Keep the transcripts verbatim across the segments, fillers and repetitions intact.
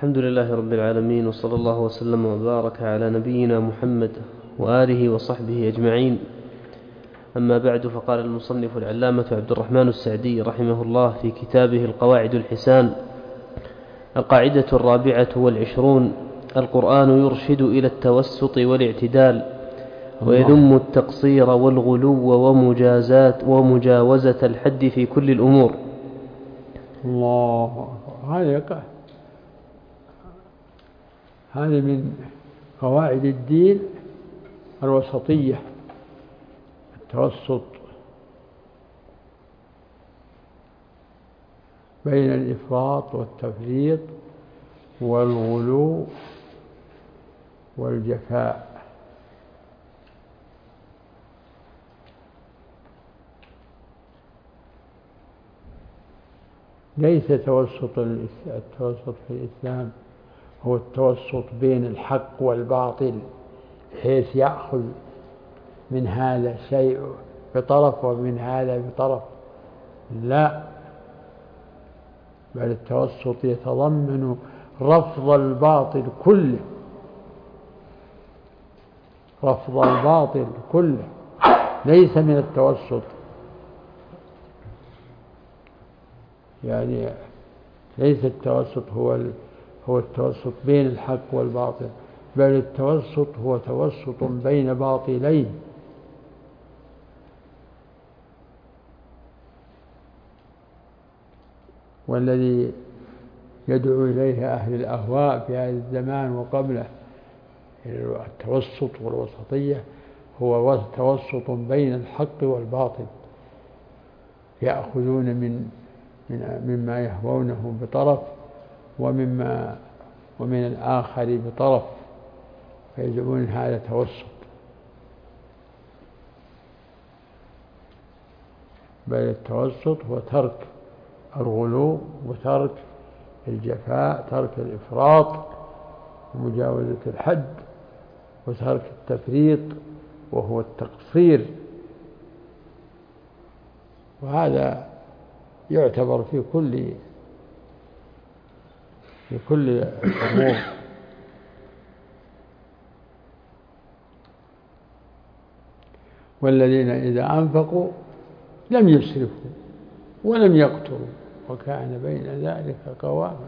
الحمد لله رب العالمين، وصلى الله وسلم وبارك على نبينا محمد وآله وصحبه أجمعين. أما بعد، فقال المصنف العلامة عبد الرحمن السعدي رحمه الله في كتابه القواعد الحسان: القاعدة الرابعة والعشرون: القرآن يرشد إلى التوسط والاعتدال، ويذم التقصير والغلو ومجازات ومجاوزة الحد في كل الأمور. الله، هذا هذه من قواعد الدين الوسطية، التوسط بين الإفراط والتفريط والغلو والجفاء. ليس توسط التوسط في الإسلام هو التوسط بين الحق والباطل، بحيث يأخذ من هذا شيء بطرف ومن هذا بطرف، لا، بل التوسط يتضمن رفض الباطل كله، رفض الباطل كله، ليس من التوسط، يعني ليس التوسط هو هو التوسط بين الحق والباطل، بل التوسط هو توسط بين باطلين. والذي يدعو إليه أهل الأهواء في هذا الزمان وقبله التوسط والوسطية هو توسط بين الحق والباطل، يأخذون من مما يهوونه بطرف ومما ومن الآخر بطرف، فيجعلون هذا توسط. بل التوسط هو ترك الغلو وترك الجفاء، ترك الإفراط ومجاوزة الحد، وترك التفريط وهو التقصير. وهذا يعتبر في كل في كل الأمور. والذين إذا أنفقوا لم يسرفوا ولم يقتروا وكان بين ذلك قواما.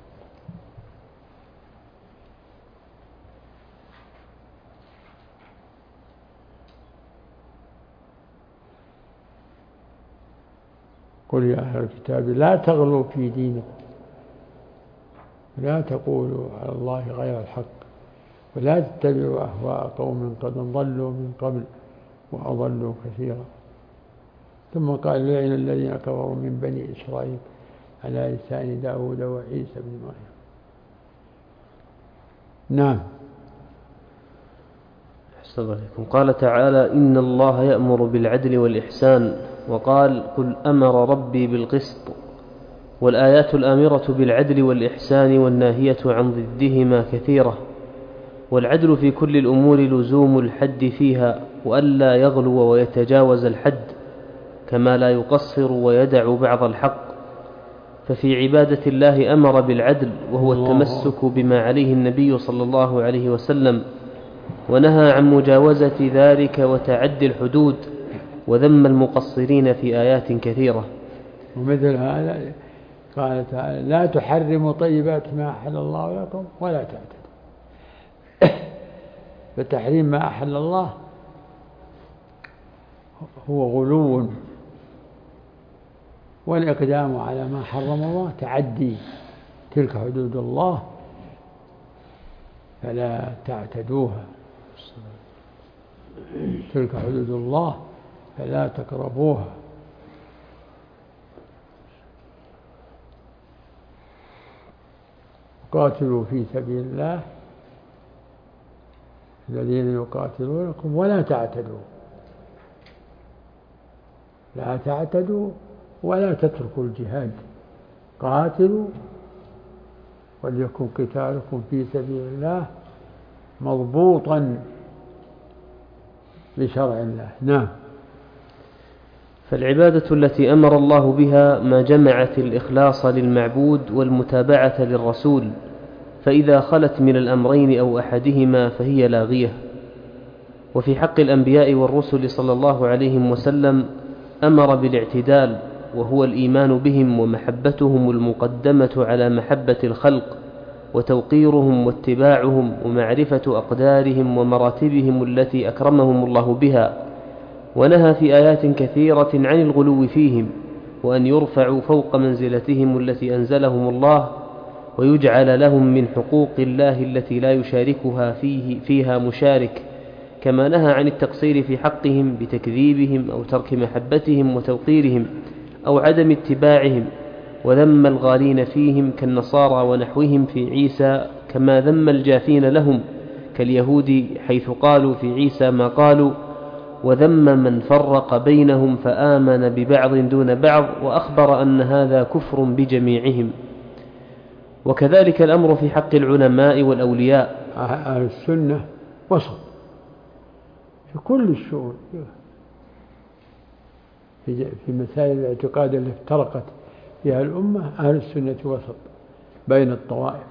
قل يا أهل الكتاب لا تغلوا في دينكم، لا تقولوا على الله غير الحق، ولا تتبعوا أهواء قوم قد ضلوا من قبل وأضلوا كثيرا. ثم قال لعن الذين كفروا من بني إسرائيل على لسان داود وعيسى بن مريم. نعم. أحسن الله عليكم. قال تعالى: إن الله يأمر بالعدل والإحسان، وقال: قل أمر ربي بالقسط. والآيات الآمرة بالعدل والإحسان والناهية عن ضدهما كثيرة. والعدل في كل الأمور لزوم الحد فيها، وألا يغلو ويتجاوز الحد، كما لا يقصر ويدع بعض الحق. ففي عبادة الله أمر بالعدل، وهو التمسك بما عليه النبي صلى الله عليه وسلم، ونهى عن مجاوزة ذلك وتعدي الحدود، وذم المقصرين في آيات كثيرة. ومثل هذا قال تعالى: لا تحرموا طيبات ما أحل الله لكم ولا تعتدوا. فتحريم ما أحل الله هو غلو، والإقدام على ما حرم الله تعدي. تلك حدود الله فلا تعتدوها، تلك حدود الله فلا تقربوها. قاتلوا في سبيل الله الذين يقاتلونكم ولا تعتدوا، لا تعتدوا ولا تتركوا الجهاد، قاتلوا وليكن قتالكم في سبيل الله مضبوطا بشرع الله. نعم. فالعبادة التي أمر الله بها ما جمعت الإخلاص للمعبود والمتابعة للرسول، فإذا خلت من الأمرين أو أحدهما فهي لاغية. وفي حق الأنبياء والرسل صلى الله عليه وسلم أمر بالاعتدال، وهو الإيمان بهم ومحبتهم المقدمة على محبة الخلق، وتوقيرهم واتباعهم، ومعرفة أقدارهم ومراتبهم التي أكرمهم الله بها. ونهى في آيات كثيرة عن الغلو فيهم، وأن يرفعوا فوق منزلتهم التي أنزلهم الله، ويجعل لهم من حقوق الله التي لا يشاركها فيه فيها مشارك، كما نهى عن التقصير في حقهم بتكذيبهم أو ترك محبتهم وتوقيرهم أو عدم اتباعهم، وذم الغالين فيهم كالنصارى ونحوهم في عيسى، كما ذم الجافين لهم كاليهود حيث قالوا في عيسى ما قالوا، وذم من فرق بينهم فآمن ببعض دون بعض، وأخبر أن هذا كفر بجميعهم. وكذلك الأمر في حق العلماء والأولياء. أهل السنة وسط في كل الشؤون، في مسائل الاعتقاد التي افترقت فيها الأمة أهل السنة وسط بين الطوائف،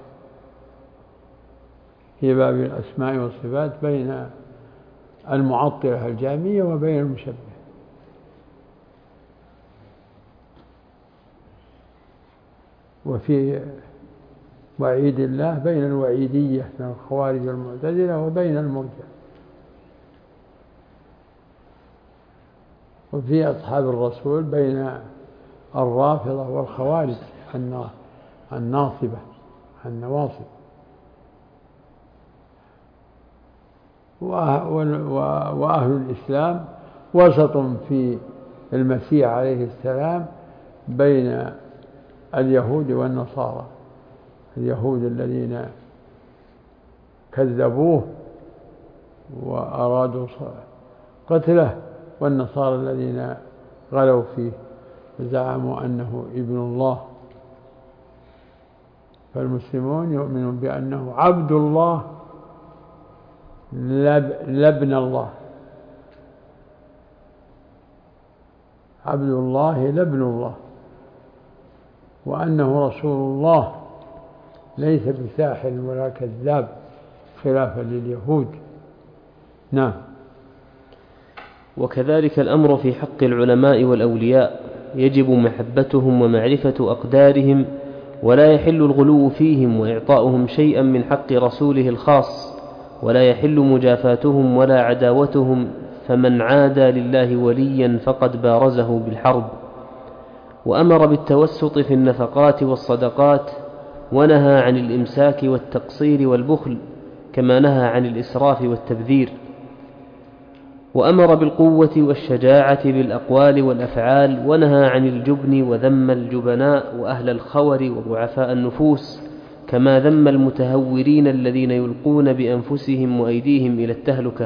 في باب الأسماء والصفات بين المعطلة الجهمية وبين المشبهة. وفي وعيد الله بين الوعيدية من الخوارج والمعتزلة وبين المرجئة. وفي أصحاب الرسول بين الرافضة والخوارج الناصبة النواصب. وأهل الإسلام وسط في المسيح عليه السلام بين اليهود والنصارى، اليهود الذين كذبوه وأرادوا قتله، والنصارى الذين غلوا فيه وزعموا أنه ابن الله. فالمسلمون يؤمنون بأنه عبد الله لا ابن الله، عبد الله لا ابن الله، وأنه رسول الله ليس بساحر ولا كذاب خلافا لليهود. نعم. وكذلك الأمر في حق العلماء والأولياء، يجب محبتهم ومعرفة أقدارهم، ولا يحل الغلو فيهم وإعطاؤهم شيئا من حق رسوله الخاص، ولا يحل مجافاتهم ولا عداوتهم، فمن عادى لله وليا فقد بارزه بالحرب. وأمر بالتوسط في النفقات والصدقات، ونهى عن الإمساك والتقصير والبخل، كما نهى عن الإسراف والتبذير. وأمر بالقوة والشجاعة بالأقوال والأفعال، ونهى عن الجبن وذم الجبناء وأهل الخور وضعفاء النفوس، كما ذم المتهورين الذين يلقون بأنفسهم وأيديهم إلى التهلكة.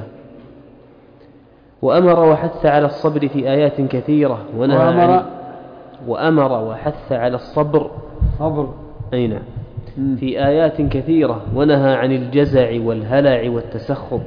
وأمر وحث على الصبر في آيات كثيرة، ونهى وأمر, عن وأمر وحث على الصبر صبر أي نعم في آيات كثيرة، ونهى عن الجزع والهلع والتسخط،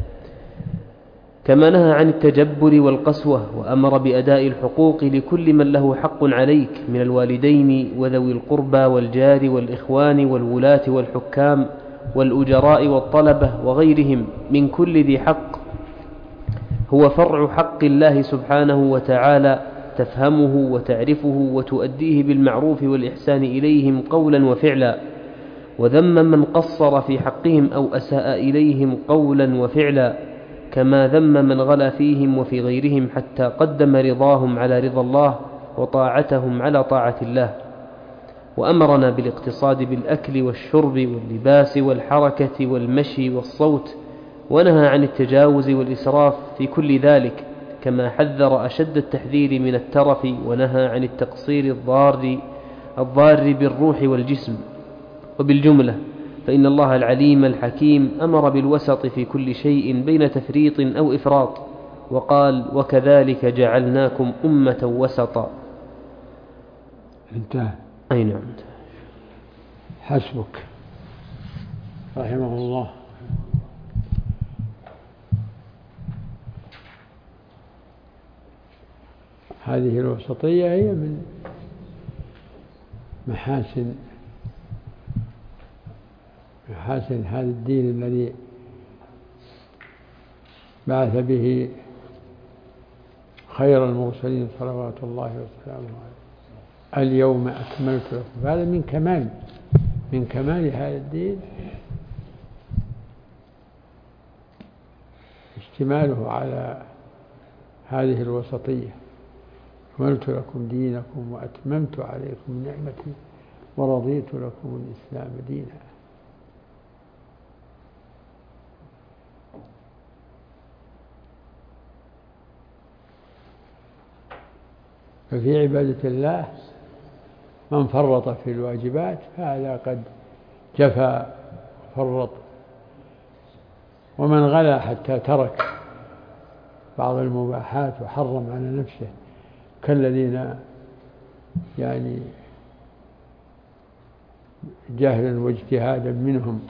كما نهى عن التجبر والقسوة. وأمر بأداء الحقوق لكل من له حق عليك من الوالدين وذوي القربى والجار والإخوان والولاة والحكام والأجراء والطلبة وغيرهم من كل ذي حق، هو فرع حق الله سبحانه وتعالى، تفهمه وتعرفه وتؤديه بالمعروف والإحسان إليهم قولا وفعلا. وذم من قصر في حقهم أو أساء إليهم قولا وفعلا، كما ذم من غلا فيهم وفي غيرهم، حتى قدم رضاهم على رضا الله وطاعتهم على طاعة الله. وأمرنا بالاقتصاد بالأكل والشرب واللباس والحركة والمشي والصوت، ونهى عن التجاوز والإسراف في كل ذلك، كما حذر أشد التحذير من الترف، ونهى عن التقصير الضار الضار بالروح والجسم. وبالجملة فإن الله العليم الحكيم أمر بالوسط في كل شيء بين تفريط أو إفراط، وقال: وكذلك جعلناكم أمة وسطا. انتهى. أي نعم. حسبك رحمه الله. هذه الوسطية هي من محاسن حسن هذا الدين الذي بعث به خير المرسلين صلوات الله وسلامه عليه. اليوم أكملت لكم، هذا من كمال من كمال هذا الدين اشتماله على هذه الوسطية. أكملت لكم دينكم وأتممت عليكم نعمتي ورضيت لكم الإسلام دينا. ففي عبادة الله من فرط في الواجبات فهذا قد جفى وفرط، ومن غلا حتى ترك بعض المباحات وحرم على نفسه كالذين يعني جهلا واجتهادا منهم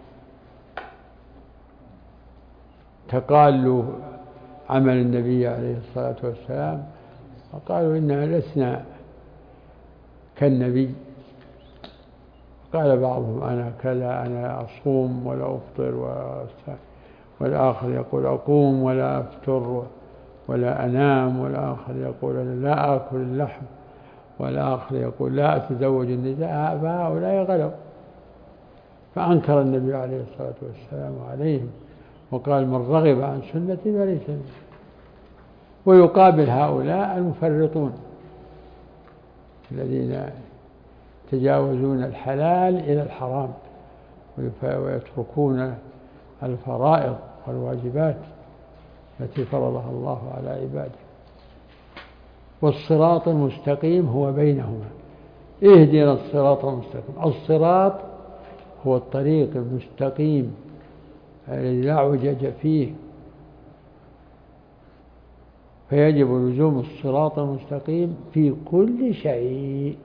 تقالوا عمل النبي عليه الصلاة والسلام وقالوا إننا لسنا كالنبي. قال بعضهم أنا كذا، أنا أصوم ولا أفطر، والآخر يقول أقوم ولا أفطر ولا أنام، والآخر يقول أنا لا آكل اللحم، والآخر يقول لا أتزوج النساء. فهؤلاء غلوا، فأنكر النبي عليه الصلاة والسلام عليهم وقال من رغب عن سنتي فليس مني. ويقابل هؤلاء المفرطون الذين يتجاوزون الحلال إلى الحرام ويتركون الفرائض والواجبات التي فرضها الله على عباده. والصراط المستقيم هو بينهما. اهدنا الصراط المستقيم. الصراط هو الطريق المستقيم الذي لا عوجج فيه، فيجب لزوم الصراط المستقيم في كل شيء.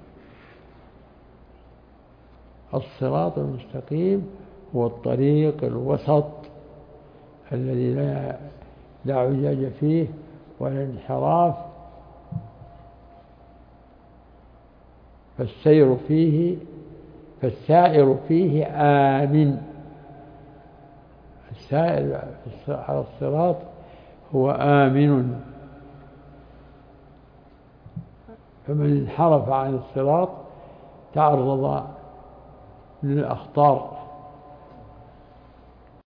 الصراط المستقيم هو الطريق الوسط الذي لا لا عوجاج فيه ولا انحراف، فالسير فيه فالسائر فيه آمن. السائر على الصراط هو آمن، فمن انحرف عن الصراط تعرض للأخطار